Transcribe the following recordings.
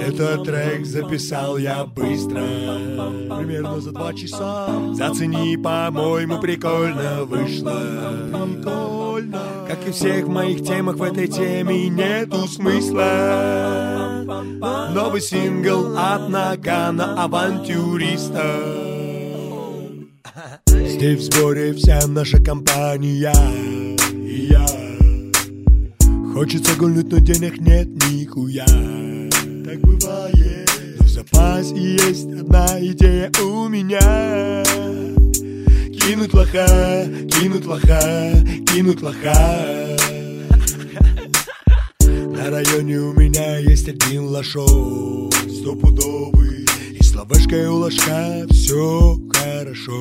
Этот трек записал я быстро, примерно за 2 часа. Зацени, по-моему, прикольно вышло. Прикольно. Как и всех моих темах, в этой теме нету смысла. Новый сингл от Нагана, авантюриста. Здесь в сборе вся наша компания и я. Хочется гульнуть, но денег нет нихуя. Так бывает. Но в запасе есть одна идея у меня. Кинуть лоха, кинуть лоха, кинуть лоха. На районе у меня есть один лошок стопудовый, и с лавашкой у ложка все хорошо.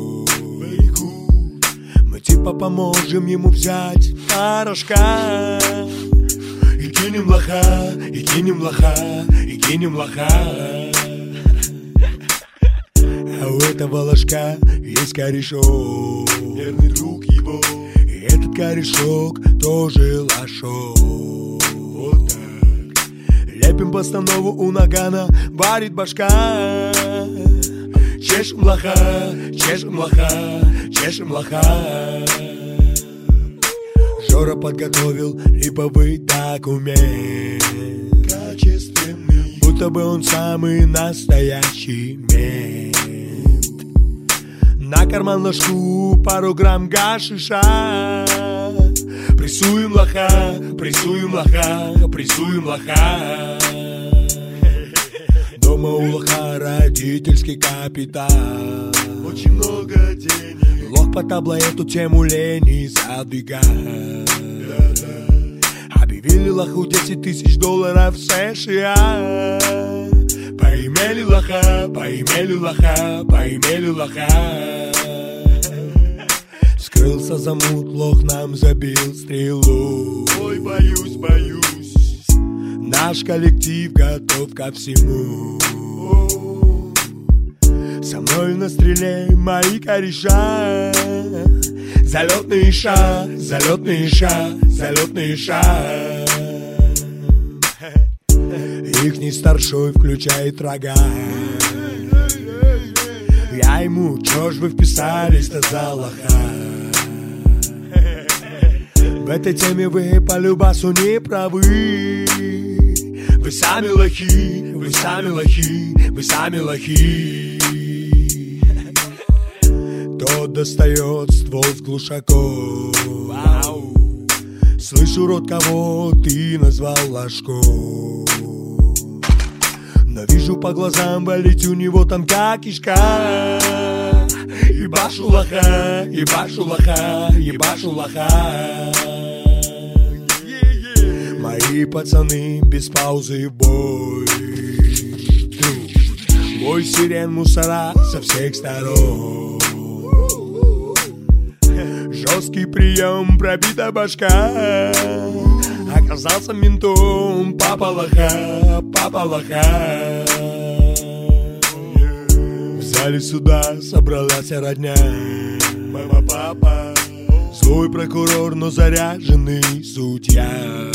Мы типа поможем ему взять порошка. И кинем лоха, и кинем лоха, и кинем лоха. А у этого ложка есть корешок, верный друг его. И этот корешок тоже лошок. Вот так. Лепим постанову у Нагана, варит башка. Чешем лоха, чешем лоха, чешем лоха. Жора подготовил липовый документ, качественный, будто бы он самый настоящий мент. На карман ложку пару грамм гашиша. Прессуем лоха, прессуем лоха, прессуем лоха. Дома у лоха родительский капитал, очень много денег. Лох по табло эту тему лени задвигает. Объявили лоху $10 000 в США. Поимели лоха, поимели лоха, поимели лоха. Скрылся замут, лох нам забил стрелу. Ой, боюсь, боюсь. Наш коллектив готов ко всему. Со мной на стреле мои кореша. Залетные ша, залетные ша, залетные ша. Ихний старшой включает рога. Я ему, чё ж вы вписались-то за лоха? В этой теме вы по любасу не правы. Вы сами лохи, вы сами лохи, вы сами лохи. Тот достает ствол с глушаком. Слышу, рот, кого ты назвал ложком. Но вижу по глазам, болеть у него тонка кишка. Ебашу лоха, ебашу лоха, ебашу лоха. Мои пацаны без паузы в бой. Бой сирен, мусора со всех сторон. Жесткий прием, пробита башка. Оказался ментом, папа лоха, папа лоха. В зале суда собралась родня. Мама, папа, злой прокурор, но заряженный судья.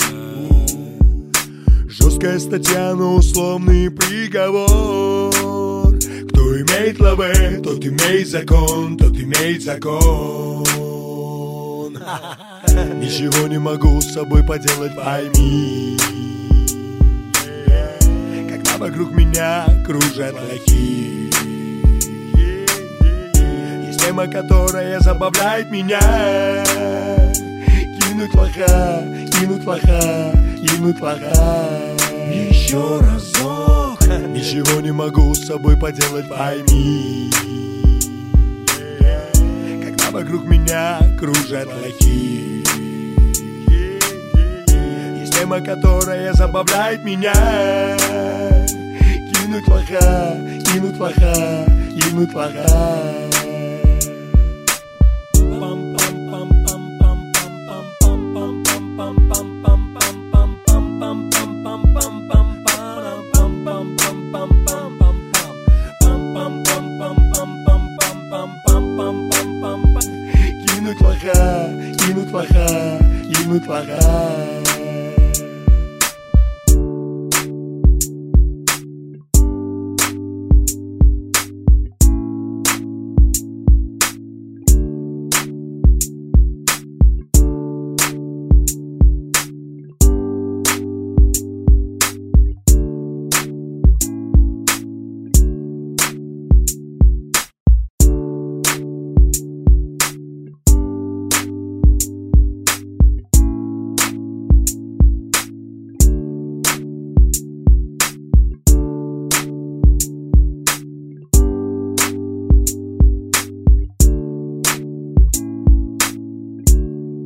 Жесткая статья, но условный приговор. Кто имеет лаве, тот имеет закон, тот имеет закон. Ничего не могу с собой поделать, пойми. Когда вокруг меня кружат лохи. Есть тема, которая забавляет меня. Кинуть лоха, кинуть лоха, кинуть лоха. Еще разок. Ничего не могу с собой поделать, пойми. Когда вокруг меня кружат лохи. Есть тема, которая забавляет меня. Кинуть лоха, кинуть лоха, кинуть лоха. Pam pam pam